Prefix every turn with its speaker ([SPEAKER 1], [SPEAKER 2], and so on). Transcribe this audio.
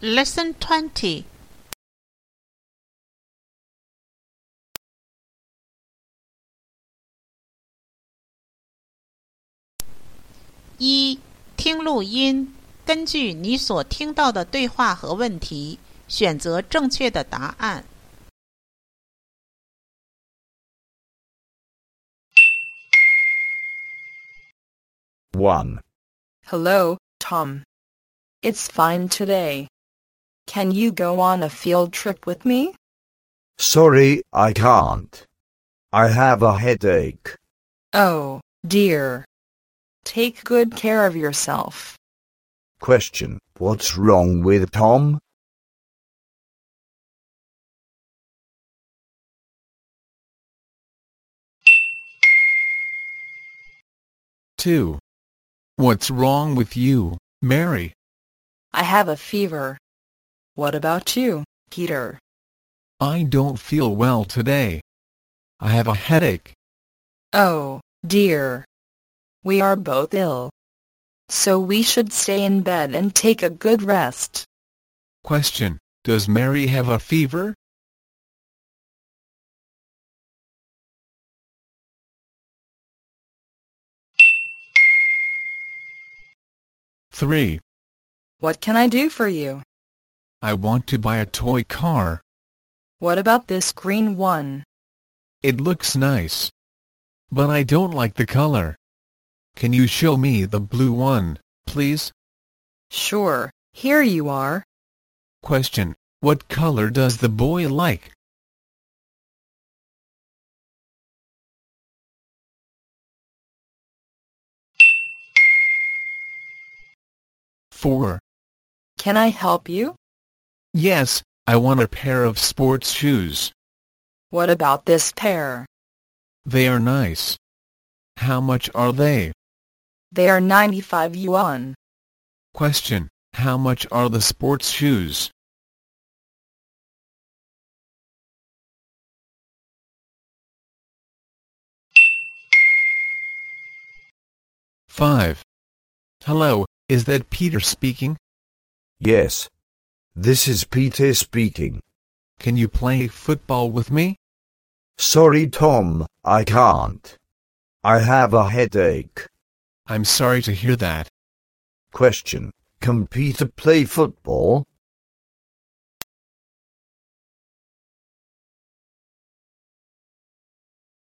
[SPEAKER 1] Lesson 20. 一、听录音，根据你所听到的对话和问题，选择正确的答案。
[SPEAKER 2] 1.
[SPEAKER 3] Hello, Tom. It's fine today. Can you go on a field trip with me?
[SPEAKER 2] Sorry, I can't. I have a headache.
[SPEAKER 3] Oh, dear. Take good care of yourself.
[SPEAKER 2] Question: What's wrong with Tom?
[SPEAKER 4] Two. What's wrong with you, Mary?
[SPEAKER 3] I have a fever. What about you, Peter?
[SPEAKER 4] I don't feel well today. I have a headache.
[SPEAKER 3] Oh, dear. We are both ill. So we should stay in bed and take a good rest.
[SPEAKER 4] Question: Does Mary have a fever? Three.
[SPEAKER 3] What can I do for you?
[SPEAKER 4] I want to buy a toy car.
[SPEAKER 3] What about this green one?
[SPEAKER 4] It looks nice. But I don't like the color. Can you show me the blue one, please?
[SPEAKER 3] Sure, here you are.
[SPEAKER 4] Question: What color does the boy like? Four.
[SPEAKER 3] Can I help you?
[SPEAKER 4] Yes, I want a pair of sports shoes.
[SPEAKER 3] What about this pair?
[SPEAKER 4] They are nice. How much are they?
[SPEAKER 3] They are 95 yuan.
[SPEAKER 4] Question: How much are the sports shoes? Five. Hello, is that Peter speaking?
[SPEAKER 2] Yes. This is Peter speaking.
[SPEAKER 4] Can you play football with me?
[SPEAKER 2] Sorry, Tom, I can't. I have a headache.
[SPEAKER 4] I'm sorry to hear that.
[SPEAKER 2] Question: Can Peter play football?